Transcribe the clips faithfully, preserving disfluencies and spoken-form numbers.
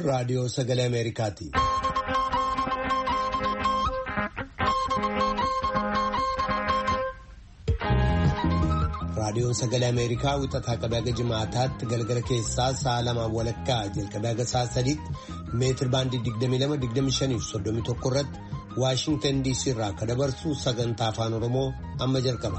raadiyoo sagalee Ameerikaati. Raadiyoon sagalee Ameerikaa wixataa qabee haga jimaataatti galgala keessaa sa'a lamaan walakkaa jalqabee haga sa'a sadiitti meetir baandii digdamii lama digdamii shanii fi soddomii tokko irratti Waashingtan D C irraa akka dabarsu sagantaa afaan Oromoo amma jalqaba.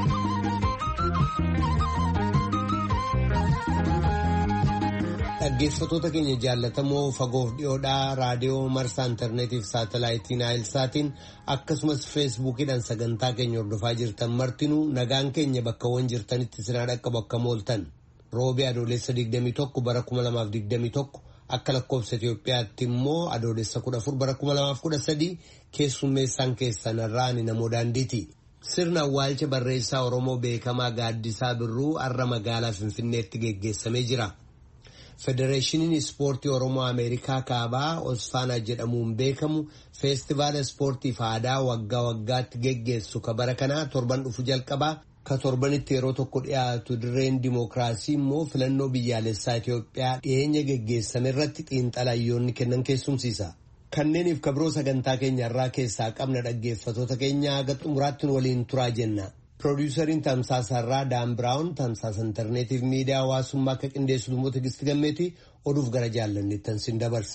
Dhaggeeffattoota keenya jaallatamoo fagoof dhiyoodhaa raadiyoo marsaa intarneetiif saatalaayitii naayilsaatiin akkasumas feesbuukiidhaan sagantaa keenya hordofaa jirtan martinuu nagaan keenya bakkawwan jirtanitti sinaa dhaqqabu akka mooltan roobii adoolessa digdamii tokko bara kuma lamaaf digdamii tokko akka lakkoofsa Itoophiyaatti immoo adoolessa kudha afur bara kuma lamaaf kudha sadii keessummeessaan keessan irraan namoo daandiiti. Sirna awwaalcha barreessaa Oromoo beekamaa Gaaddisaa Birruu har'a magaalaa Finfinneetti geggeessamee jira. Federeeshiniin Ispoortii Oromoo Ameerikaa Kaabaa Osfaanaa jedhamuun beekamu feestivaala ispoortii fi aadaa waggaa waggaatti geggeessu ka bara kanaa torban dhufu jalqabaa ka torbanitti yeroo tokko dhiyaatu dirreen dimookiraasii immoo filannoo biyyaalessaa Itoophiyaa dhiyeenya geggeessame irratti xiinxalayyoonni kennan keessumsiisa. Kanneeniif kabroo sagantaa keenya irraa keessaa qabna dhaggeeffatoota keenya haga xumuraatti waliin turaa jenna. Piroodyusariin tamsaasarraa Daan Biraawun tamsaasa intarneetiif miidiyaa hawaasummaa akka qindeessu immoo Tigistii Gammeetii oduuf gara jaallanneettan sin dabarsa.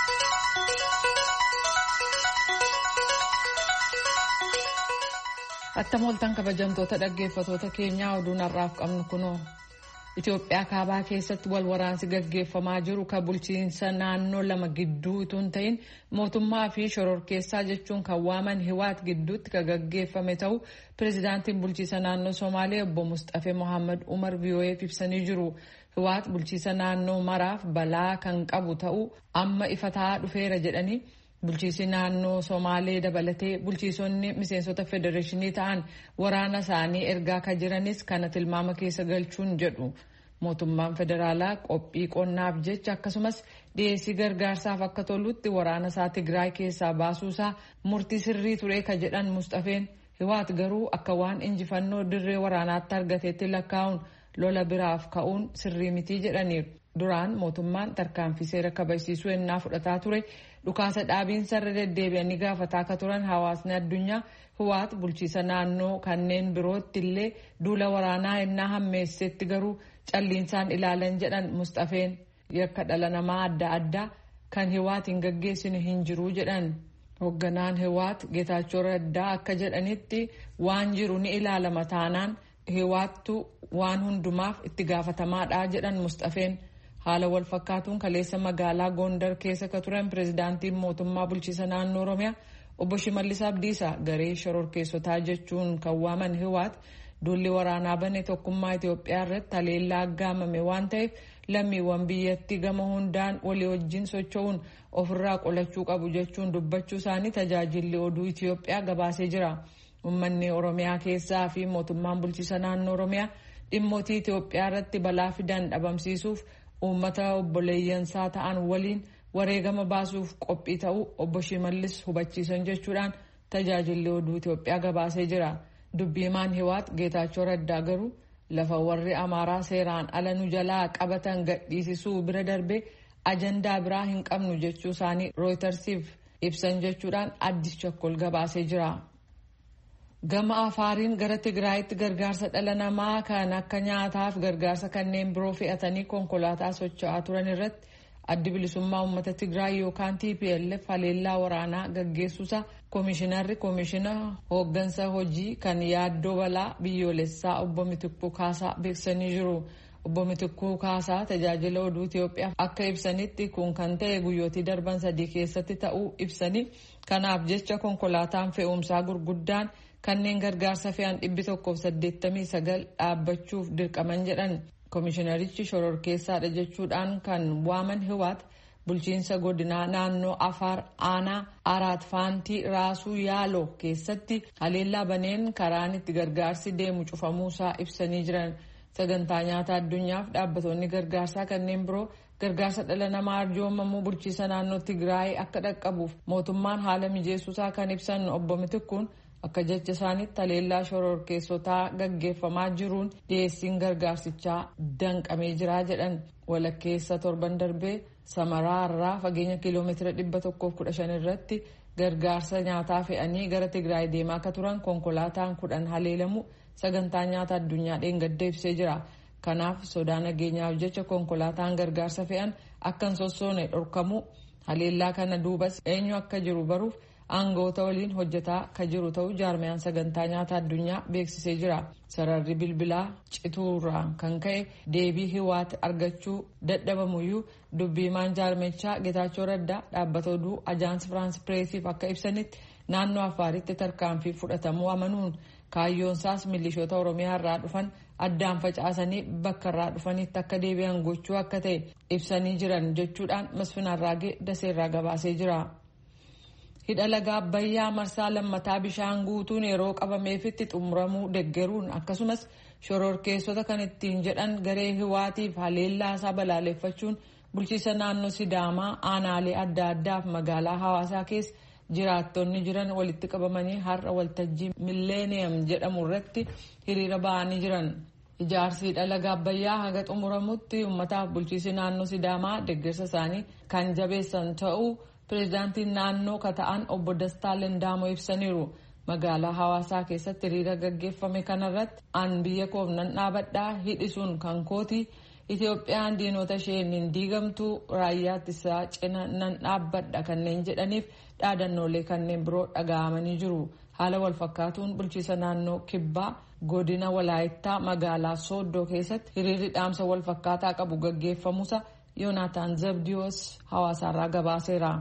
Attamooltan kabajamtoota dhaggeeffatoota keenyaa oduun har'aaf qabnu kunoo. Itoophiyaa kaabaa keessatti wal waraansi gaggeeffamaa jiru ka bulchiinsa naannoo lama gidduu utuu hin ta'in mootummaa fi shororkeessaa jechuun kan waaman Hiwaat gidduutti ka gaggeeffame ta'u pirezidaantiin bulchiisa naannoo Somaalee obbo Mustafee Mohaammed Umar V O Eef ibsanii jiru. Hiwaat bulchiisa naannoo maraaf balaa kan qabu ta'u amma ifa ta'aa dhufeera jedhanii bulchiisi naannoo Somaalee dabalatee bulchiisonni miseensota federeeshinii ta'an waraana isaanii ergaa ka jiranis kana tilmaama keessa galchuun jedhu. Mootummaan federaalaa qophii qonnaaf jecha akkasumas dhiyeessii gargaarsaaf akka tolutti waraana isaa Tigraay keessaa baasuusaa murtii sirrii ture ka jedhan Mustafeen Hiwaat garuu akka waan injifannoo dirree waraanaatti argateetti lakkaa'uun lola biraaf ka'uun sirrii mitii jedhaniiru. Duraan mootummaan tarkaanfii seera kabachiisuu ennaa fudhataa ture dhukaasa dhaabiinsa irra deddeebi'anii gaafataa akka turan hawaasni addunyaa Hiwaat bulchiisa naannoo kanneen birootti illee duula waraanaa ennaa hammeessetti garuu calliinsaan ilaalan jedhan Mustafeen yakka dhala namaa adda addaa kan Hiwaat hin gaggeessine hin jiru jedhan. Hoogganaan Hiwaat Geetaachoo Raddaa akka jedhanitti waan jiru ni ilaalama taanaan Hiwaattu waan hundumaaf itti gaafatamaadha jedhan Mustafeen. Haala wal fakkaatuun kaleessa magaalaa Gondar keessa ka turan pirezidaantiin mootummaa bulchiisa naannoo Oromiyaa obbo Shimallis Abdiisaa garee shororkeessotaa jechuun kan waaman Hiwaat duulli waraanaa bane tokkummaa Itoophiyaa irratti haleellaa aggaamame waan ta'eef lammiiwwan biyyattii gama hundaan walii wajjin socho'uun ofirraa qolachuu qabu jechuun dubbachuu isaanii tajaajilli oduu Itoophiyaa gabaasee jira. Uummanni Oromiyaa keessaa fi mootummaan bulchiisa naannoo Oromiyaa dhimmootii Itoophiyaa irratti balaa fidan dhabamsiisuuf uummata obboleeyyansaa ta'an waliin wareegama baasuuf qophii ta'uu obbo Shimallis hubachiisan jechuudhaan tajaajilli oduu Itoophiyaa gabaasee jira. Dubbiimaan Hiwaat Geetaachoo Raddaa garuu lafa warri Amaaraa seeraan ala nu jalaa qabatan gadhiisisuu bira darbee ajandaa biraa hin qabnu jechuu isaanii Rooytarsiif ibsan jechuudhaan Addis Chakkol gabaasee jira. Gama Afaariin gara Tigraayitti gargaarsa dhala namaa kan akka nyaataaf gargaarsa kanneen biroo fe'atanii konkolaataa socho'aa turan irratti addi bilisummaa uummata Tigraay yookaan T P L F haleellaa waraanaa gaggeessuusaa koomishinarri koomishina hooggansa hojii kan yaaddoo balaa biyyoolessaa obbo Mitikkuu Kaasaa beeksisanii jiru. Obbo Mitikkuu Kaasaa tajaajila oduu Itoophiyaaf akka ibsanitti kun kan ta'e guyyootii darban sadii keessatti ta'uu ibsanii kanaaf jecha konkolaataan fe'umsaa gurguddaan kanneen gargaarsa fe'an dhibbi tokkoof saddeettamii sagal dhaabbachuuf dirqaman jedhan. Koomishinarichi shororkeessaadha jechuudhaan kan waaman Hiwaat bulchiinsa godinaa naannoo Afaar aanaa Araat Faantii Raasuu Yaaloo keessatti haleellaa baneen karaan itti gargaarsi deemu cufamuusaa ibsanii jiran. Sagantaa nyaata addunyaaf dhaabbattoonni gargaarsaa kanneen biroo gargaarsa dhala namaa arjoomamuu bulchiisa naannoo Tigraay akka dhaqqabuuf mootummaan haala mijeessuusaa kan ibsan obbo Mitikkuun akka jecha isaaniitti haleellaa shororkeessotaa gaggeeffamaa jiruun dhiyeessiin gargaarsichaa danqamee jira jedhan. walakkeessa torban darbee Samaraa irraa fageenya kiiloomeetira dhibba tokkoof kudha shan irratti gargaarsa nyaataa fe'anii gara Tigraay deemaa akka turan konkolaataan kudhan haleelamu sagantaa nyaata addunyaa dheengadda ibsee jira. Kanaaf sodaa nageenyaaf jecha konkolaataan gargaarsa fe'an akka hin sossoone dhorkamu. Haleellaa kana duubas eenyu akka jiru baruuf aangoota waliin hojjetaa akka jiru ta'uu jaarmiyaan sagantaa nyaata addunyaa beeksisee jira. Sararri bilbilaa cituurraan kan ka'e deebii hiwaati argachuu dadhabamuyyuu dubbiimaan jaarmichaa Getaachoo Raddaa dhaabbata oduu Ajaans Firaans Pireesiif akka ibsanitti naannoo Afaaritti tarkaanfii fudhatamuu amanuun kaayyoonsaas milishoota Oromiyaa irraa dhufan addaan facaasanii bakka irraa dhufanitti akka deebi'an gochuu akka ta'e ibsanii jiran jechuudhaan Masfin Arraagee Daseerraa gabaasee jira. Hidha laga Abbayyaa marsaa lammataa bishaan guutuun yeroo qabameefitti xumuramuu deggeruun akkasumas shororkeessota kan ittiin jedhan garee hiwaatiif haleellaa isaa balaaleffachuun bulchiisa naannoo Sidaamaa aanaalee adda addaaf magaalaa Hawaasaa keessa jiraattonni jiran walitti qabamanii har'a waltajjii Milleeniyam jedhamu irratti hiriira ba'anii jiran. Ijaarsi hidha laga Abbayyaa haga xumuramutti uummataaf bulchiisi naannoo Sidaamaa deeggarsa isaanii kan jabeessan ta'uu Pireezidaantiin naannoo kata'an obbo Dastaa Lendaamoo ibsaniiru. Magaalaa Hawaasaa keessatti hiriira gaggeeffame kanarratti an biyya koof nan dhaabadhaa hidhisuun kan kooti Itoophiyaan diinota isheen hin diigamtu raayyaa ittisaa cina nan dhaabbadha kanneen jedhaniif dhaadannoolee kanneen biroo dhaga'amanii jiru. Haala wal fakkaatuun bulchiisa naannoo Kibbaa godina Walaayittaa magaalaa Sooddoo keessatti hiriirri dhaamsa wal fakkaataa qabu gaggeeffamuusa Yoonaataan Zabdiyoos Hawaasaarraa gabaaseera.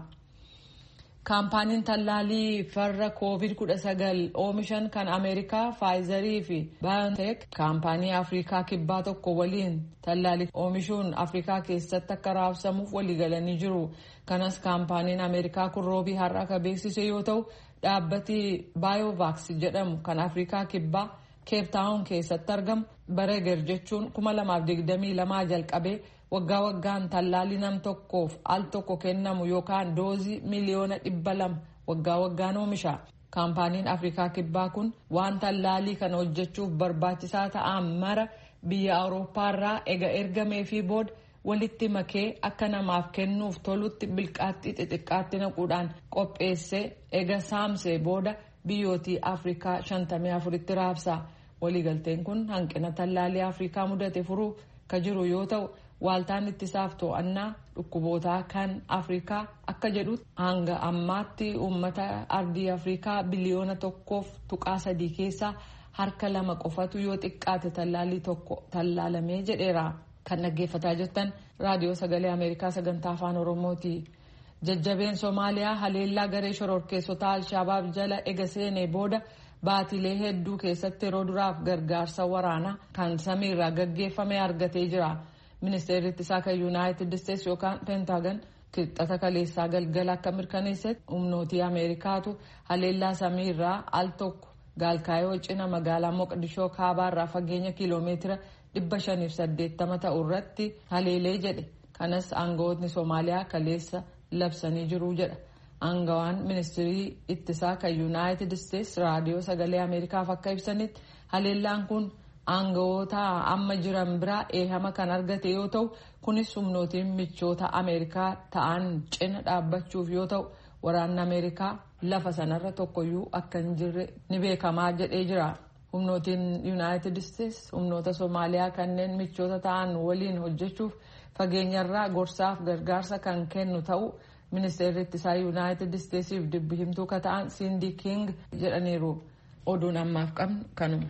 Kaampaaniin tallaalii farra koovid kudha sagal oomishan kan Ameerikaa Faayizarii fi Baayonteek kaampaanii Afrikaa kibbaa tokko waliin tallaalii oomishuun Afrikaa keessatti akka raabsamuuf waliigalanii jiru. Kanas kaampaaniin Ameerikaa kun roobii har'a akka beeksise yoo ta'u dhaabbati Baayovaaks jedhamu kan Afrikaa kibbaa Keeptaawun keessatti argamu bara eger jechuun kuma lamaaf digdamii lamaa jalqabee waggaa waggaan tallaalii nam tokkoof al tokko kennamu yookaan doozii miliyoona dhibba lama waggaa waggaan oomisha. Kaampaaniin Afrikaa kibbaa kun waan tallaalii kana hojjechuuf barbaachisaa ta'an mara biyya Awurooppaarraa ega ergamee fi booda walitti makee akka namaaf kennuuf tolutti bilqaaxxii xixiqqaatti naquudhaan qopheessee ega saamsee booda biyyootii Afrikaa shantamii afuritti raabsa. Waliigalteen kun hanqina tallaalii Afrikaa mudate furuu ka jiru yoo ta'u waaltaan ittisaaf to'annaa dhukkubootaa kan Afrikaa akka jedhutti hanga ammaatti uummata ardii Afrikaa biliyoona tokkoof tuqaa sadii keessaa harka lama qofatu yoo xiqqaate tallaalii tokko tallaalamee jedheera. Kan dhaggeeffataa jirtan raadiyoo sagalee Ameerikaa sagantaa afaan Oromooti. Jajjabeen Somaaliyaa haleellaa garee shororkeessotaa Alshabaab jala ega seenee booda baatilee hedduu keessatti yeroo duraaf gargaarsa waraanaa kan samiirraa gaggeeffame argatee jira. Ministeerri ittisaa kan Yuunaayitid Isteetsi yookaan Peentaagan kibxata kaleessaa galgala akka mirkaneessetti humnootii Ameerikaatu haleellaa samiirraa al tokko Gaalkaayoo cina magaalaa Moqdishoo kaabaarraa fageenya kiiloomeetira dhibba shaniif saddeettama ta'u irratti haleelee jedhe. Kanas aangawootni Soomaaliyaa kaleessa labsanii jiru jedha. Aangawaan ministeerii ittisaa kan Yuunaayitid Isteetsi raadiyoo sagalee Ameerikaaf akka ibsanitti haleellaan kun aangawoota amma jiran biraa eehama kan argate yoo ta'u kunis humnootiin michoota Ameerikaa ta'an cina dhaabbachuuf yoo ta'u waraanni Ameerikaa lafa sanarra tokkoyyuu akka hin jirre ni beekamaa jedhee jira. Humnootiin Yuunaayitid Isteetsi humnoota Soomaaliyaa kanneen michoota ta'an waliin hojjechuuf fageenyarraa gorsaaf gargaarsa kan kennu ta'u ministeerri ittisaa Yuunaayitid Isteetsiif dubbi himtuu ka ta'an Sindi King jedhaniiru. Oduun ammaaf qabnu kanuma.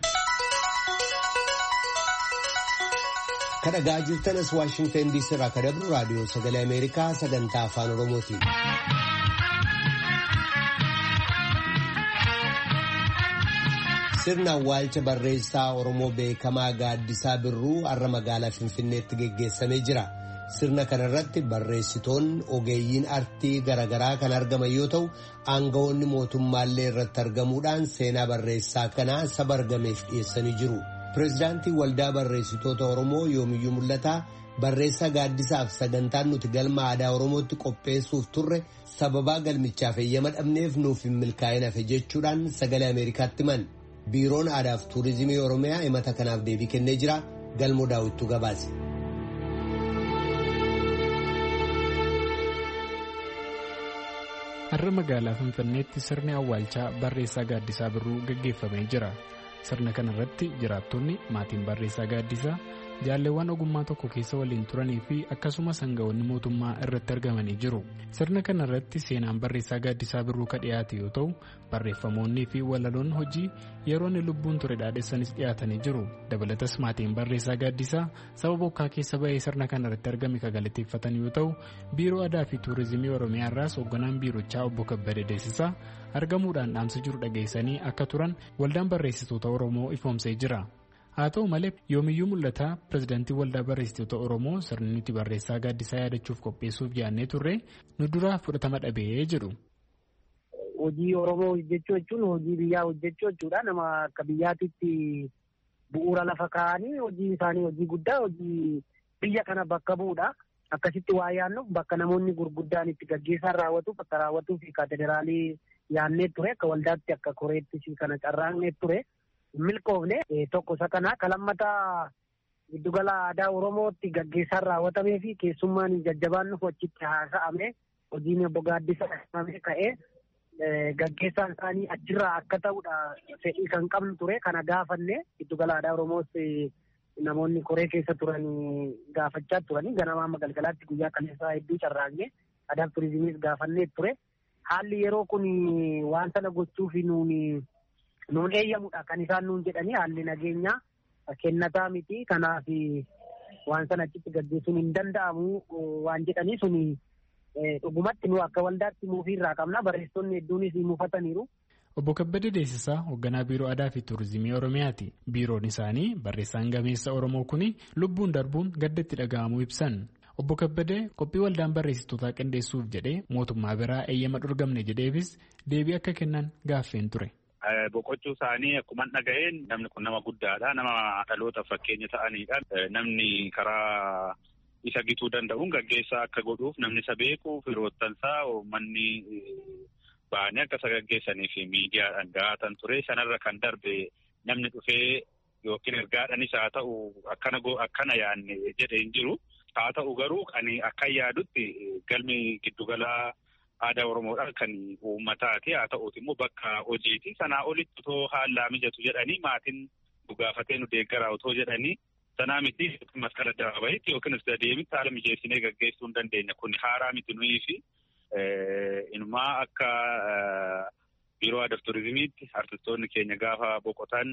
Kan dhagaa jirtanas Waashingtan diisii irraa kan dabru raadiyoo sagalee Ameerikaa sagantaa afaan Oromooti. Sirna awwaalcha barreessaa Oromoo beekamaa Gaaddisaa Birruu har'a magaalaa Finfinneetti geggeessamee jira. Sirna kanarratti barreessitoonni ogeeyyiin artii garaagaraa kan argaman yoo ta'u aangawoonni mootummaallee irratti argamuudhaan seenaa barreessaa kanaa saba argameef dhiyeessanii jiru. Pireezidaantii Waldaa Barreessitoota Oromoo Yoomiyyuu Mul'ataa barreessaa Gaaddisaaf sagantaan nuti galma aadaa Oromootti qopheessuuf turre sababaa galmichaaf eeyyama dhabneef nuuf hin milkaa'in hafe jechuudhaan sagalee Ameerikaatti himan. Biiroon Aadaaf Tuurizimii Oromiyaa himata kanaaf deebii kennee jira. Galmoo Daawwittuu gabaase. Har'a magaalaa Finfinneetti sirni awwaalchaa Barreessaa Gaaddisaa Birruu gaggeeffamee jira. Sirna kana irratti jiraattonni maatiin Barreessaa Gaaddisaa jaalleewwan ogummaa tokko keessa waliin turanii fi akkasumas hangawoonni mootummaa irratti argamanii jiru. Sirna kana irratti seenaan Barreessaa Gaaddisaa Birruu ka dhiyaate yoo ta'u, barreeffamoonni fi walaloon hojii yeroo inni lubbuun ture dhaadheessanis dhiyaatanii jiru. Dabalatas maatiin Barreessaa Gaaddisaa saba bokkaa keessa ba'ee sirna kana irratti argame ka galateeffatan yoo ta'u, Biiroo Aadaa fi Tuurizimii Oromiyaa irraas hoogganaan biirochaa obbo Kabbadee Deessisaa argamuudhaan dhaamsa jiru dhageessanii akka turan waldaan barreessitoota Oromoo ifoomsee jira. Haa ta'u malee yoomiyyuu mul'ata pirezidaantii waldaa barreessitoota Oromoo sirni nuti Barreessaa Gaaddisaa yaadachuuf qopheessuuf yaannee turre nu duraa fudhatama dhabee jedhu. Hojii Oromoo hojjechuu jechuun hojii biyyaa hojjechuu jechuudha. Nama akka biyyaatitti bu'uura lafa kaa'anii hojii isaanii hojii guddaa hojii biyya kana bakka bu'uudha. Akkasitti waa yaannuuf bakka namoonni gurguddaan itti gaggeessaan raawwatuuf akka raawwatuu fi kaatedraalii yaannee ture akka waldaatti akka koreettis kana carraaqnee ture. Milkoofne tokko isa kana kalammataa giddugala aadaa Oromootti gaggeessaan raawwatamee fi keessummaan jajjabaan nuuf achitti haasa'ame hojiin obbo Gaaddisaa himamee ka'ee gaggeessaan isaanii achirraa akka ta'udha fedhii kan qabnu ture. Kana gaafanne giddugala aadaa Oromoos namoonni koree keessa turan gaafachaa turanii ganamaa magalgalaatti guyyaa kaleessaa hedduu carraaqne aadaa turizimiis gaafannee ture. Haalli yeroo kun waan sana gochuuf nuuni nuun eeyyamudha kan isaan nuun jedhanii haalli nageenyaa kennataa miti kanaaf waan sana achitti gaggeessuun hin danda'amu waan jedhanii suni dhugumatti nu akka waldaatti muufiirraa qabna barreessonni hedduunis muufataniiru. Obbo Kabbadee Deessisaa hoogganaa Biiroo Aadaa fi Tuurizimii Oromiyaati. Biiroon isaanii barreessaan gameessa Oromoo kuni lubbuun darbuun gaddatti dhaga'amuu ibsan. Obbo Kabbadee qophii waldaan barreessitootaa qindeessuuf jedhee mootummaa biraa eeyyama dhorgamne jedheefis deebii akka kennan gaaffeen ture. Boqochuu isaanii akkuma dhaga'een namni kun nama guddaadha. Nama dhaloota fakkeenya ta'anidha. Namni karaa isa gituu danda'uun gaggeessaa akka godhuuf namni isa beeku firoottansaa uummanni ba'anii akka isa gaggeessanii fi miidiyaadhaan gaatan ture. Sanarra kan darbe namni dhufee yookiin ergaadhanis haa ta'u akkana akkana yaanne jedhee hin jiru. Haa ta'u garuu ani akka yaadutti galmi giddugala aadaa Oromoodhaan kan uummataati. Haa ta'uuti immoo bakka hojiiti. Sanaa olitti otoo haala mijatu jedhanii maatiin dhugaafatee nu deeggaraa otoo jedhanii sanaa miti masqala addabaabayitti yookiin ibsa deemitti haala mijeessinee gaggeessuu hin dandeenya. Kun haaraa miti nuyi fi inumaa akka biiroo aadaa fi turizimiitti artistoonni keenya gaafa boqotan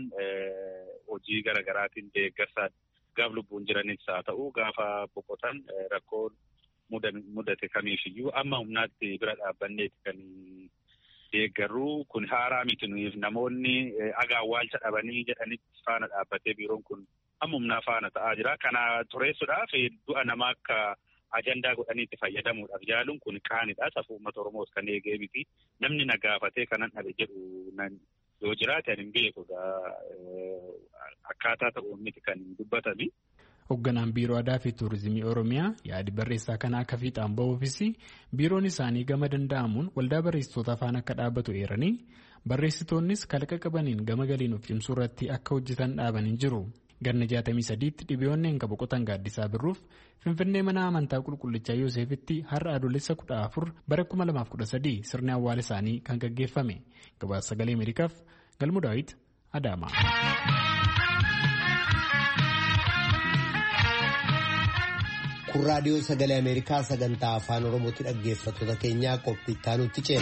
hojii garaagaraatiin deeggarsaa gaaf lubbuun jiranis haa ta'u gaafa boqotan rakkoon mudate kamiifiyyuu amma humnaatti bira dhaabbanneeti kan deeggarru. Kun haaraa miti nuyiif namoonni agaawwaalcha dhabanii jedhanitti faana dhaabbatee biiroon kun amma humnaa faana ta'aa jira. Kana tureessuudhaaf du'a namaa akka ajandaa godhaniitti fayyadamuudhaaf jaaluun kun qaanidha. Safuu uummata Oromoos kan eegee miti. Namni na gaafatee kanan dhabe jedhu yoo jiraate ani hin beekudha. Akkaataa ta'uun miti kan dubbatami. Hoogganaan Biiroo Aadaa fi Tuurizimii Oromiyaa yaadi barreessaa kana akka fiixaan ba'uufis biiroon isaanii gama danda'amuun waldaa barreessitoota faana akka dhaabbatu eeranii barreessitoonnis kalaqa qabaniin gama galiin of cimsuu irratti akka hojjetan dhaabanii jiru. Ganna jaatamii sadiitti dhibeewwan akka boqotan Gaaddisaa Birruuf Finfinnee mana amantaa qulqullichaa Yoosefitti har'a adoolessa kudha afur bara kuma lamaaf kudha sadii sirni awwaala isaanii kan gaggeeffame. Gabaasa Sagalee Ameerikaaf Galmuu Daawit Adaamaa. Kun raadiyoo Sagalee Ameerikaa sagantaa afaan Oromootti dhaggeeffattoota keenyaa qophii itti aanutti ceena.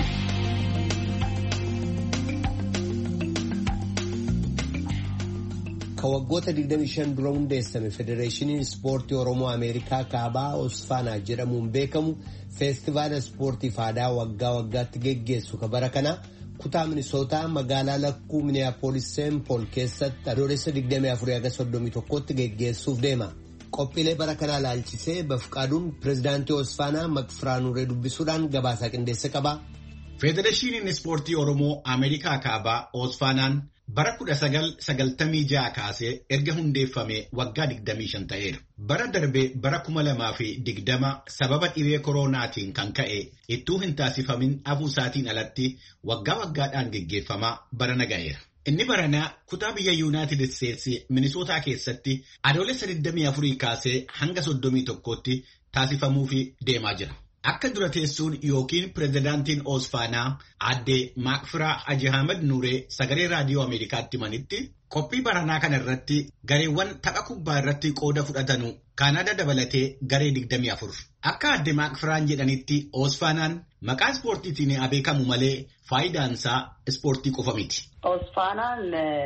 Ka waggoota digdamii shan dura hundeessame Federeeshiniin Ispoortii Oromoo Ameerikaa Kaabaa Osfaanaa jedhamuun beekamu feestivaala ispoortiif aadaa waggaa waggaatti geggeessu ka bara kana kutaa Minisootaa magaalaa lakkuu Miniyaapolis Seen Pool keessatti adoolessa digdamii afurii haga soddomii tokkotti geggeessuuf deema. Qophiilee bara kanaa laalchisee Bafqaaduun pirezidaantii Osfaanaa Maqfiraanuree dubbisuudhaan gabaasaa qindeessa qaba. Federeeshiniin Ispoortii Oromoo Ameerikaa Kaabaa Osfaanaan bara kudha sagal sagaltamii ja'a kaasee erga hundeeffame waggaa digdamii shan ta'eera. Bara darbe bara kuma lamaa fi digdama sababa dhibee koronaatiin kan ka'e ittuu hin taasifamin hafuusaatiin alatti waggaa waggaadhaan geggeeffamaa bara naga'eera. Inni baranaa kutaa biyya Yuunaayitid Isteetsi Minisootaa keessatti adoolessa digdamii afurii kaasee hanga soddomii tokkootti taasifamuufi deemaa jira. Akka dura teessuun yookiin pirezidaantiin Oosfaanaa aadde Maakfiraa Haji Ahmed Nuuree sagalee raadiyoo Ameerikaatti himanitti qophii baranaa kana irratti gareewwan tapha kubbaa irratti qooda fudhatanu Kaanaada dabalatee garee digdamii afur. Akka aadde Maakfiraan jedhanitti Oosfaanaan maqaa ispoortiitiin beekamu malee faayidaansaa ispoortii qofa miti. Oosfaanaan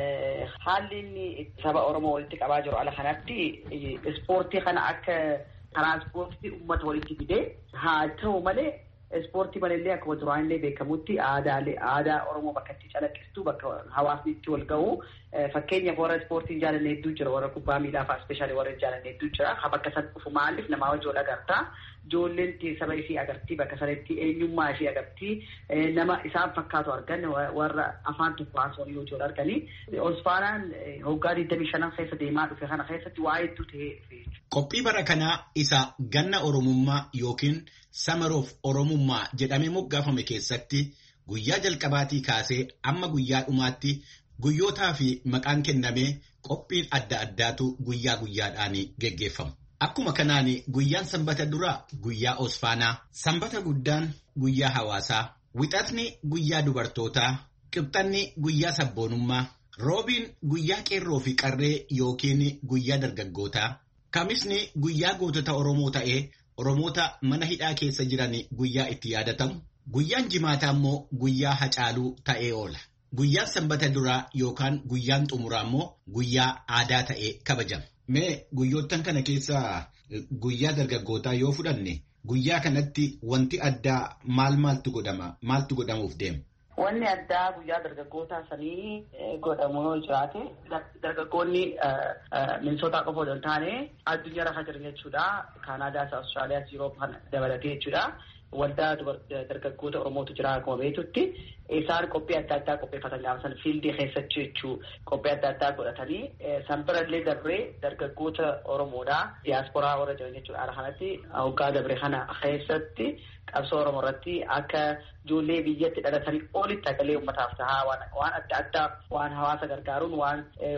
haalli inni saba Oromoo walitti qabaa jiru ala kanatti ispoortii kana akka tiranspoortii uummata walitti fidee haa ta'u malee ispoortii malee akkuma duraanillee beekamutti aadaalee aadaa Oromoo bakka itti calaqqistu bakka hawaasni itti wal ga'u fakkeenyaaf warra ispoortiin jaalanne hedduu jira warra kubbaa miilaa fa'aa ispeeshaalii warra jaalanne hedduu jira ha bakka san dhufu maaliif namaa wajjin agartaa ijoolleen saba ishii agartii bakka sanatti eenyummaa ishii agartii nama isaan fakkaatu argan warra afaan tokko haasawanii yoo jiru arganii Oosfaanaan hoggaa digdamii shanan keessa deemaa dhufe kana keessatti waa hedduu ta'ee. Qophii bara kanaa isa ganna Oromummaa yookiin Samaroof Oromummaa jedhamee moggaafame keessatti guyyaa jalqabaatii kaasee amma guyyaa dhumaatti guyyootaa fi maqaan kennamee qophiin adda addaatu guyyaa guyyaadhaan geggeeffamu. Akkuma kanaan guyyaan sanbata duraa guyyaa Oosfaanaa, sanbata guddaan guyyaa hawaasaa, wixatni guyyaa dubartootaa, qibxanni guyyaa sabboonummaa, roobiin guyyaa qeerroo fi qarree yookiin guyyaa dargaggootaa, kamisni guyyaa gootota Oromoo ta'ee Oromoota mana hidhaa keessa jiran guyyaa itti yaadatamu, guyyaan jimaataa immoo guyyaa hacaaluu ta'ee oola. Guyyaan sanbata duraa yookaan guyyaan xumuraa immoo guyyaa aadaa ta'ee kabajama. Mee guyyoottan kana keessaa guyyaa dargaggootaa yoo fudhanne guyyaa kanatti wanti addaa maal maaltu godhama? Maaltu godhamuuf deema? Wanni addaa guyyaa dargaggootaa sanii godhamu yoo jiraate dargaggoonni Minisootaa qofa osoo hin taane addunyaa irra jiran jechuudha. Kaanaadaas, Awustiraaliyaas, Yurooppaan dabalatee jechuudha. Waldaa dargaggoota Oromootu jira akkuma beektutti isaan qophii adda addaa qopheeffatan gaafa san fiildii keessatti jechuu qophii adda addaa godhatanii san birallee dabree dargaggoota Oromoodhaa diyaasporaa warra jiran jechuudha. Ala kanatti hoggaa dabree kana keessatti qabsoo Oromoo irratti akka ijoollee biyyatti dhalatanii olitti hagalee uummataaf tahaa waan adda addaa waan hawaasa gargaaruun waan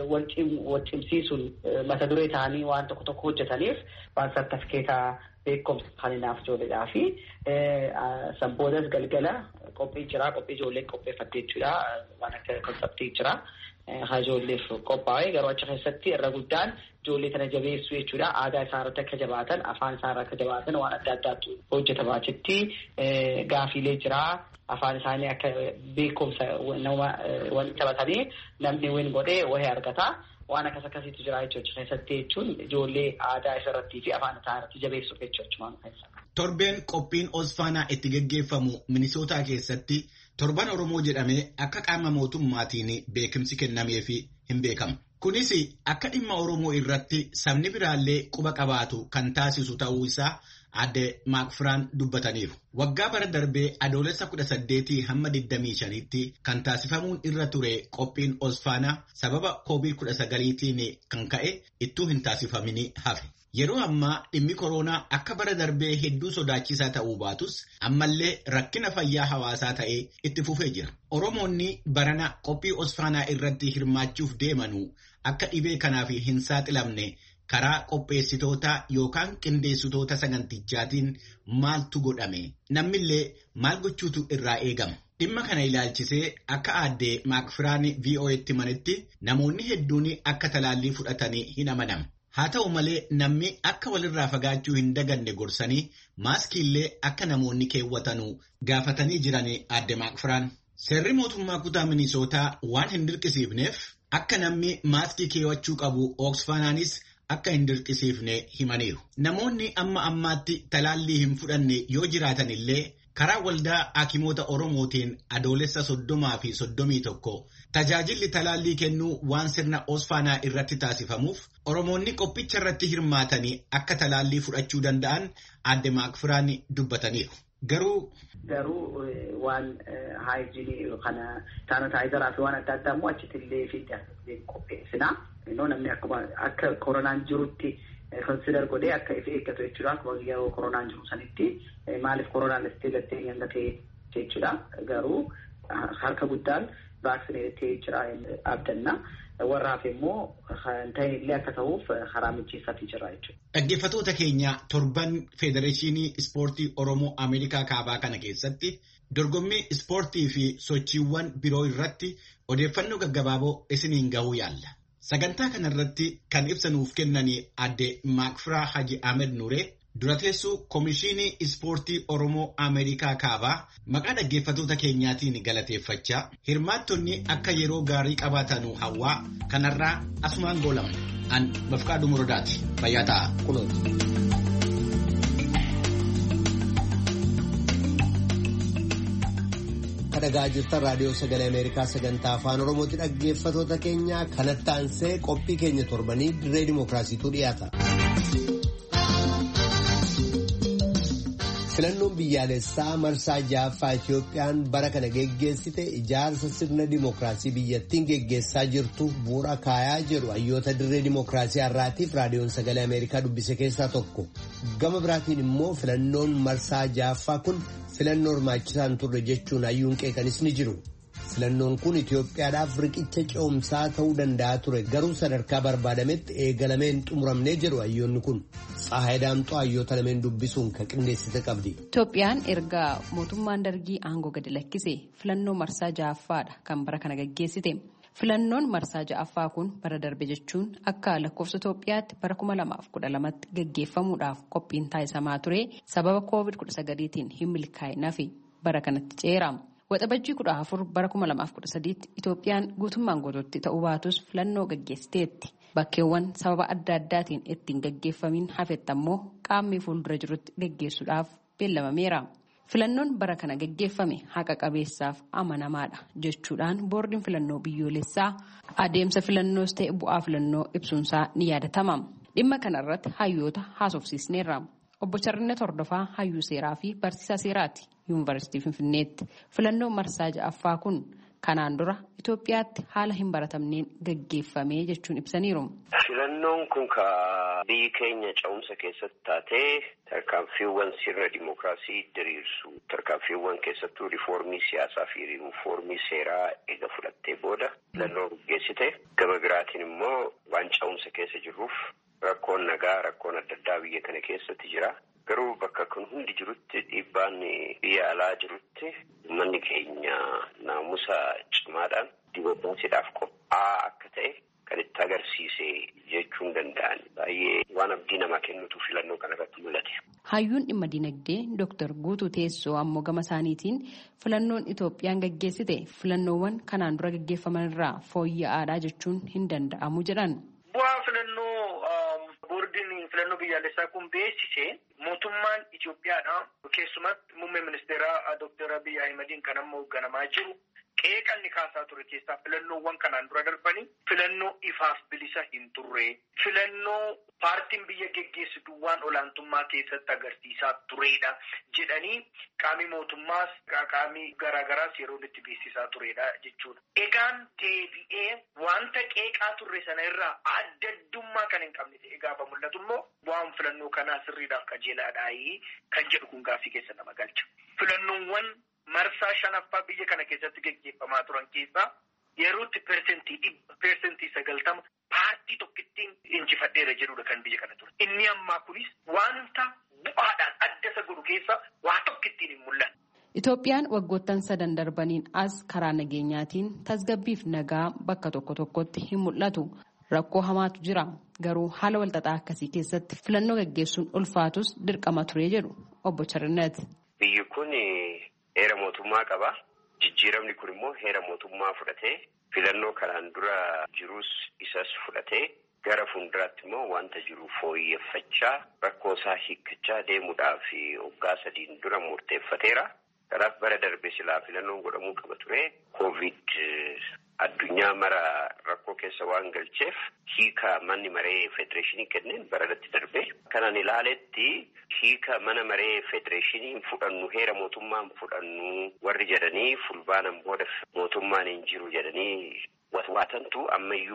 wal cimsiisuun mata duree ta'anii waan tokko tokko hojjetaniif waan sartifikeetaa beekumsa kaninaaf ijoolleedhaa fi sanboodas galgala qophii jira qophii ijoolleen qopheeffattee jechuudha waan akka konseptii jira haa ijoolleef qophaa'ee garuu achi keessatti irra guddaan ijoollee kana jabeessuu jechuudha aadaa isaa irratti akka jabaatan afaan isaa irratti akka jabaatan waan adda addaatu hojjetama achitti gaafiilee jira afaan isaanii akka beekumsa nama wanti taphatanii namni win godhee wahee argata. Waan akkas akkasiitu jira jechuudha keessatti jechuun ijoollee aadaa isarrattii fi afaan isaa irratti jabeessuuf jechuudha. Torbeen qophiin Oosfaanaa itti geggeeffamu Minisootaa keessatti torban Oromoo jedhamee akka qaama mootummaatiin beekumsi kennameefi hin beekamu. Kunis akka dhimma Oromoo irratti sabni biraallee quba qabaatu kan taasisu ta'uu isaa aadde Maakfiraan dubbataniiru. Waggaa bara darbee adoolessa kudha saddeetii hamma digdamii shaniitti kan taasifamuun irra ture qophiin Oosfaanaa sababa koovid kudha sagaliitiin kan ka'e ittuu hin taasifamin hafe. Yeroo ammaa dhimmi koronaa akka bara darbee hedduu sodaachisaa ta'uu baatus ammallee rakkina fayyaa hawaasaa ta'ee itti fufee jira. Oromoonni barana qophii Oosfaanaa irratti hirmaachuuf deemanuu akka dhibee kanaaf hin saaxilamne karaa qopheessitoota yookaan qindeessitoota sagantichaatiin maaltu godhame? Nammillee maal gochuutu irraa eegama? Dhimma kana ilaalchisee akka aadde Maakfiraan V O A'tti manetti namoonni hedduun akka talaallii fudhatanii hin amanamu. Haa ta'u malee namni akka walirraa fagaachuu hin daganne gorsanii maaskiillee akka namoonni keewwatanuu gaafatanii jiran aadde Maakfiraan. Seerri mootummaa kutaa Minisootaa waan hin dirqisiifneef akka namni maaskii keewwachuu qabu Oosfaanaanis akka hin dirqisiifne himaniiru. Namoonni amma ammaatti talaallii hin fudhanne yoo jiraatan illee karaa waldaa hakimoota Oromootiin adoolessa soddomaa fi soddomii tokko tajaajilli talaallii kennuu waan sirna Oosfaanaa irratti taasifamuuf Oromoonni qophicha irratti hirmaatanii akka talaallii fudhachuu danda'an aadde Maakfiraan dubbataniiru. Garuu garuu waan haayijinii kana saanitaayizaraa fi waan adda addaa immoo achitti illee fi qopheessina. Namni akkuma akka koronaan jirutti consider godhee akka if eeggatu jechuudha. Akkuma yeroo koronaan jiru sanitti maaliif koronaan itti gattee nyaangatee jechuudha. Garuu harka guddaan vaaksineetee jira abdanna. Warraaf immoo kan ta'e illee akka ta'uuf karaa mijeessaatii jira jechuudha. Dhaggeeffattoota keenya torban Federeeshinii Ispoortii Oromoo Ameerikaa Kaabaa kana keessatti dorgommii ispoortii fi sochiiwwan biroo irratti odeeffannoo gaggabaaboo isiniin gahuu yaalla. Sagantaa kanarratti kan ibsa nuuf kennanii adde Maakfiraa Haji Ahmed Nuuree dura teessuu Komishinii Ispoortii Oromoo Ameerikaa Kaabaa maqaa dhaggeeffattoota keenyaatiin galateeffachaa hirmaattonni akka yeroo gaarii qabaatanu hawwaa kanarraa asumaan goolaman. An Bafqaaduu Muradaati. Fayyaa ta'a. Dhagaa jirtan raadiyoo sagalee Ameerikaa sagantaa afaan Oromooti. Dhaggeeffattoota keenya kanatti aansee qophii keenya torbanii dirree dimookiraasiitu dhiyaata. Filannoon biyyaalessaa marsaa ja'affaa Itoophiyaan bara kana geggeessite ijaarsa sirna dimookiraasii biyyattiin geggeessaa jirtu bu'uura kaayaa jedhu hayyoota dirree dimookiraasii har'aatiif raadiyoon sagalee Ameerikaa dubbise keessaa tokko. Gama biraatiin immoo filannoon marsaa ja'affaa kun filannoo hirmaachisaan turre jechuun hayyuun qeeqanis ni jiru. Filannoon kun Itoophiyaadhaaf riqicha ce'umsaa ta'uu danda'a ture garuu sadarkaa barbaadametti eegalameen xumuramnee jedhu hayyoonni kun. Tsahaay Daamxoo hayyoota lameen dubbisuun kan qindeessite qabdi. Itoophiyaan erga mootummaan dargii aangoo gadi lakkise filannoo marsaa ja'affaadha kan bara kana gaggeessite. Filannoon marsaa ja'affaa kun bara darbe jechuun akka lakkoofsa Itoophiyaatti bara kuma lamaaf kudha lamatti gaggeeffamuudhaaf qophiin taasisamaa ture sababa koovid kudha sagaliitiin hin milkaa'in hafe bara kanatti ceera. Waxabajjii kudha afur bara kuma lamaaf kudha sadiitti Itoophiyaan guutummaan guutuutti ta'uu baatus filannoo gaggeessiteetti. Bakkeewwan sababa adda addaatiin ittiin gaggeeffamiin hafetti ammoo qaamni fuuldura jirutti gaggeessuudhaaf beellamameera. Filannoon bara kana gaggeeffame haqa qabeessaaf amanamaadha jechuudhaan boordiin filannoo biyyoolessaa adeemsa filannoos ta'e bu'aa filannoo ibsuunsaa ni yaadatama. Dhimma kanarratti hayyoota haasofsiisneerra. Obbo Charrinnet Hordofaa hayyuu seeraa fi barsiisaa seeraati yuunivarsiitii Finfinneetti. Filannoon marsaa ja'affaa kun kanaan dura Itoophiyaatti haala hin baratamneen gaggeeffame jechuun ibsaniiru. Filannoon kun ka biyyi keenya ce'umsa keessatti taatee tarkaanfiiwwan sirna dimookiraasii diriirsu tarkaanfiiwwan keessattuu riifoormii siyaasaa fi riifoormii seeraa eega fudhattee booda filannoo gaggeessite. Gama biraatiin immoo waan ce'umsa keessa jirruuf rakkoon nagaa rakkoon adda addaa biyya kana keessatti jira. Garuu bakka kun hundi jirutti dhiibbaan biyya alaa jirutti manni keenya naamusa cimaadhaan dimookiraasiidhaaf qophaa'aa akka ta'e kan itti agarsiise jechuun danda'an baay'ee waan abdii namaa kennutu filannoo kanarratti mul'ate. Hayyuun dhimma dinagdee Dooktar Guutuu Teessoo ammoo gama isaaniitiin filannoon Itoophiyaan gaggeessite filannoowwan kanaan dura gaggeeffaman irraa fooyya'aadhaa jechuun hin danda'amu jedhan. Bu'aa filannoo boordiin filannoo biyyaalessaa kun beeksise mootummaan Itoophiyaadha keessumatti muummee ministeeraa Dooktar Abiy Ahimadiin kan amma hoogganamaa jiru qeeqanni kaasaa ture keessaa filannoowwan kanaan dura darbanii filannoo ifaaf bilisa hin turre filannoo paartiin biyya geggeessitu waan olaantummaa keessatti agarsiisaa turedha jedhanii qaamii mootummaas qaamii garaagaraas yeroo itti beeksisaa turedha jechuudha. Egaan deebi'ee wanta qeeqaa turre sana irraa addaddummaa kan hin qabne ta'e gaafa mul'atu immoo bu'aan filannoo kanaa sirriidhaaf qajeelaadhaayi kan jedhu kun gaaffii keessa nama galcha. Filannoowwan marsaa shanaffaa biyya kana keessatti gaggeeffamaa turan keessaa yerootti persentii dhibba persentii sagaltama paartii tokkittiin injifadheera jedhudha kan biyya kana ture. Inni ammaa kunis wanta bu'aadhaan adda isa godhu keessa waa tokkittiin hin mul'anne. Itoophiyaan waggoottan sadan darbaniin as karaa nageenyaatiin tasgabbiif nagaa bakka tokko tokkotti hin mul'atu. Rakkoo hamaatu jira. Garuu haala walxaxaa akkasii keessatti filannoo gaggeessuun ulfaatus dirqama ture jedhu obbo Charrinnet. Biyyi kun heera mootummaa qaba. Jijjiiramni kun immoo heera mootummaa fudhatee filannoo kanaan dura jirus isas fudhatee gara fuulduraatti immoo wanta jiru fooyyeffachaa rakkoo isaa hiikkachaa deemuudhaaf waggaa sadiin dura murteeffateera. Kanaaf bara darbe silaa filannoon godhamuu qaba ture. Koovid addunyaa mara rakkoo keessa waan galcheef hiika manni maree federeeshinii kenneen baradatti darbe. Kanaan ilaaletti hiika mana maree federeeshinii fudhannu heera mootummaan fudhannu warri jedhanii fulbaanan booda mootummaan hin jiru jedhanii watwaatantu ammayyuu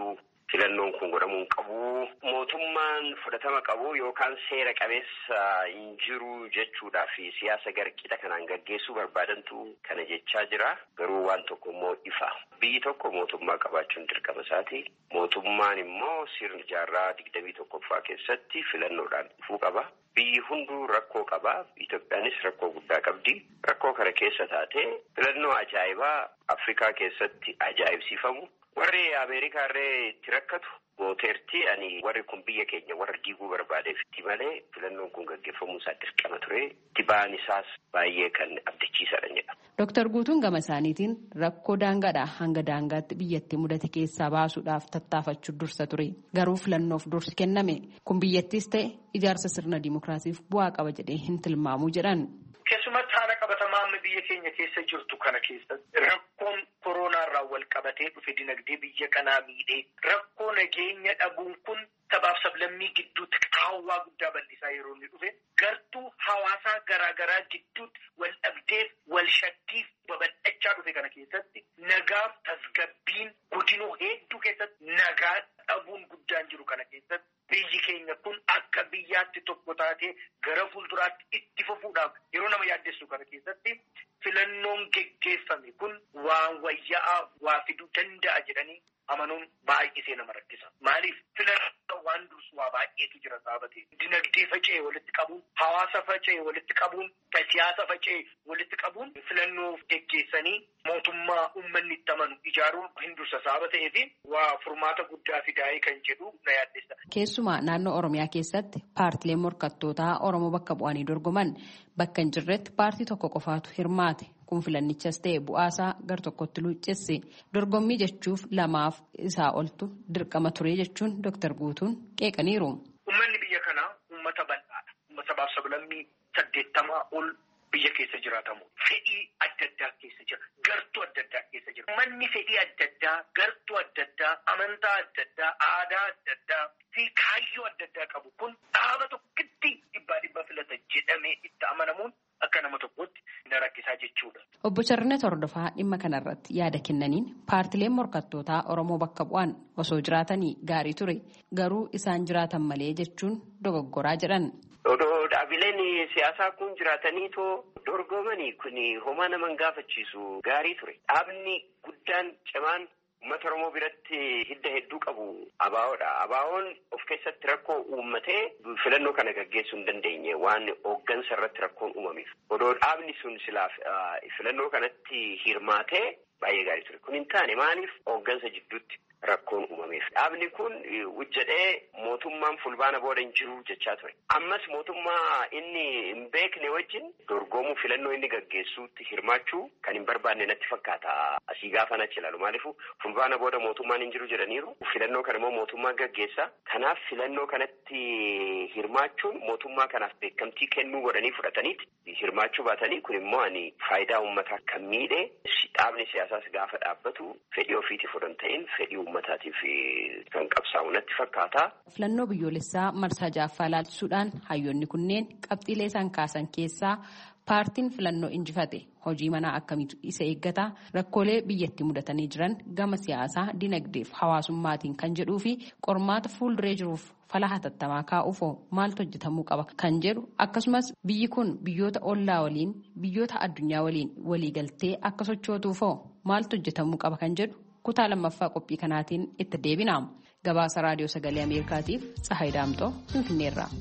filannoon kun godhamuu qabu mootummaan fudhatama qabu yookaan seera qabeessa hin jiru jechuudhaa fi siyaasa garqixa kanaan gaggeessuu barbaadantu kana jechaa jira. Garuu waan tokko immoo ifa. Biyyi tokko mootummaa qabaachuun dirqama isaati. Mootummaan immoo sirna jaarraa digdamii tokkoffaa keessatti filannoodhaan dhufuu qaba. Biyyi hunduu rakkoo qaba. Itoophiyaanis rakkoo guddaa qabdi. Rakkoo kana keessa taatee filannoo ajaa'ibaa Afrikaa keessatti ajaa'ibsiifamu. Warri Ameerikaa irree itti rakkatu gooteerti ani warri kun biyya keenya warra diiguu barbaadeef itti malee filannoon kun gaggeeffamuu isaa dirqama ture. Itti ba'an isaas baay'ee kan abdachiisadha jedha. Dooktar Guutuun gama isaaniitiin rakkoo daangaadhaa hanga daangaatti biyyatti mudate keessaa baasuudhaaf tattaafachuu dursa ture. Garuu filannoof dursi kenname kun biyyattis ta'e ijaarsa sirna dimookiraasiif bu'aa qaba jedhee hin tilmaamu jedhan. Keessumatti haala qabatamaa amma biyya keenya keessa jirtu kana keessatti rakkoon koronaa irraa wal qabatee dhufe dinagdee biyya kanaa miidhee rakkoo nageenya dhabuun kun sabaaf sablammii gidduutti qaawwaa guddaa bal'isaa yeroo inni dhufe gartuu hawaasaa garaagaraa gidduutti wal dhabdeef wal shakkiif babal'achaa dhufe kana keessatti nagaaf tasgabbiin godinoo hedduu keessatti nagaa dhabuun guddaan jiru kana keessatti biyyi keenya kun akka biyyaatti tokko taatee gara fuulduraatti itti fufuudhaaf yeroo nama yaaddessu kana keessatti filannoon geggeeffame kun waan wayyaa'aa waa fiduu danda'a jedhanii amanuun baay'isee nama rakkisa. Maaliif filannoo waan dursu waa baay'eetu jira saabate. Dinagdee faca'ee walitti qabuun, hawaasa faca'ee walitti qabuun, siyaasa faca'ee walitti qabuun filannoo geggeessanii mootummaa uummanni itti amanu ijaaruun hin dursa saabatee fi waa furmaata guddaa fidaa'ee kan jedhu na yaaddessa. Keessumaa naannoo Oromiyaa keessatti paartileen morkattootaa Oromoo bakka bu'anii dorgoman bakka hin jirretti paartii tokko qofaatu hirmaate. Kun filannichas ta'e bu'aasaa gar tokkotti luuccesse dorgommii jechuuf lamaaf isaa oltu dirqama ture jechuun Dooktar Guutuun qeeqaniiru. Uummanni biyya kanaa uummata bal'aadha. Uummata sabaaf sablammii saddeettamaa ol biyya keessa jiraatamu. Fedhii adda addaa keessa jira. Gartuu adda addaa keessa jira. Uummanni fedhii adda addaa, gartuu adda addaa, amantaa adda addaa, aadaa adda addaa fi kaayyoo adda addaa qabu kun dhaaba tokkotti dhibbaa dhibba filata jedhamee itti amanamuun akka nama tokkotti na rakkisaa jechuudha. Obbo Charnet Hordofaa dhimma kanarratti yaada kennaniin paartileen morkattootaa Oromoo bakka bu'an osoo jiraatanii gaarii ture garuu isaan jiraatan malee jechuun dogoggoraa jedhan. Dhaabileen siyaasaa kun jiraatanii too dorgomanii kun homaa nama hin gaafachiisu gaarii ture. Dhaabni guddaan cimaan uummata Oromoo biratti hidda hedduu qabu ABO'dha. ABO'n of keessatti rakkoo uummatee filannoo kana gaggeessuu hin dandeenye waan hooggansa irratti rakkoon uumameef. Odoo dhaabni sun silaaf filannoo kanatti hirmaatee baay'ee gaarii ture. Kun hin taane maaliif hooggansa jidduutti rakkoon uumameef. Dhaabni kun hojjedhee mootummaan fulbaana booda hin jiru jechaa ture. Ammas mootummaa inni hin beekne wajjin dorgomuu filannoo inni gaggeessuutti hirmaachuu kan hin barbaanne natti fakkaata. Asii gaafa nachi ilaalu maaliifu fulbaana booda mootummaan hin jiru jedhaniiru. Filannoo kana immoo mootummaan gaggeessa. Kanaaf filannoo kanatti hirmaachuun mootummaa kanaaf beekamtii kennuu godhanii fudhataniiti. Hirmaachuu baatanii kun immoo ani faayidaa uummataa kan miidhe dhaabni siyaasaas gaafa dhaabbatu fedhii ofiitiif odoo hin ta'in fedhii uummataatiif kan qabsaa'u natti fakkaata. Filannoo biyyoolessaa marsaa ja'affaa ilaalchisuudhaan hayyoonni kunneen qabxiilee isaan kaasan keessaa paartiin filannoo injifate hojii manaa akkamiitu isa eeggata rakkoolee biyyatti mudatanii jiran gama siyaasaa dinagdeef hawaasummaatiin kan jedhuu fi qormaata fuulduree jiruuf fala hatattamaa kaa'uuf maaltu hojjetamuu qaba kan jedhu akkasumas biyyi kun biyyoota ollaa waliin biyyoota addunyaa waliin waliigaltee akka sochootuuf maaltu hojjetamuu qaba kan jedhu kutaa lammaffaa qophii kanaatiin itti deebina. Gabaasa raadiyoo sagalee Ameerikaatiif Tsahaay Daamxoo Finfinneerraa.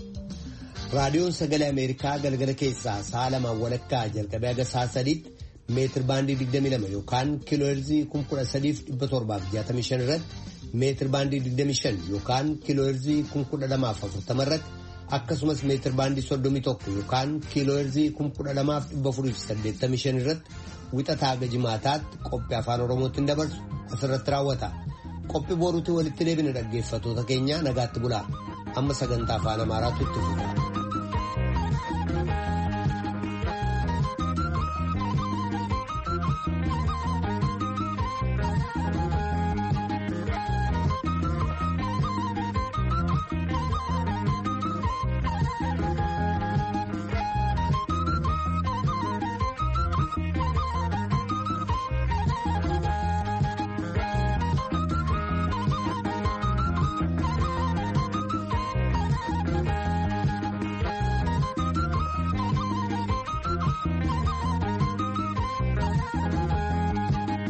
Raadiyoon sagalee Ameerikaa galgala keessaa sa'a lamaan walakkaa jalqabee haga sa'a sadiitti meetir baandii digdamii lama yookaan kiiloo heerzii kuma kudha sadiif dhibba torbaaf jaatamii shan irratti meetir baandii digdamii shan yookaan kiiloo heerzii kuma kudha lamaaf afurtama irratti akkasumas meetir baandii soddomii tokko yookaan kiiloo heerzii kuma kudha lamaaf dhibba afuriif saddeettamii shan irratti wixataa haga jimaataatti qophii afaan Oromootiin dabarsu asirratti raawwata. Qophii boruutti walitti deebina dhaggeeffattoota keenya nagaatti bulaa. Amma sagantaa afaan Amaaraatu itti fufa.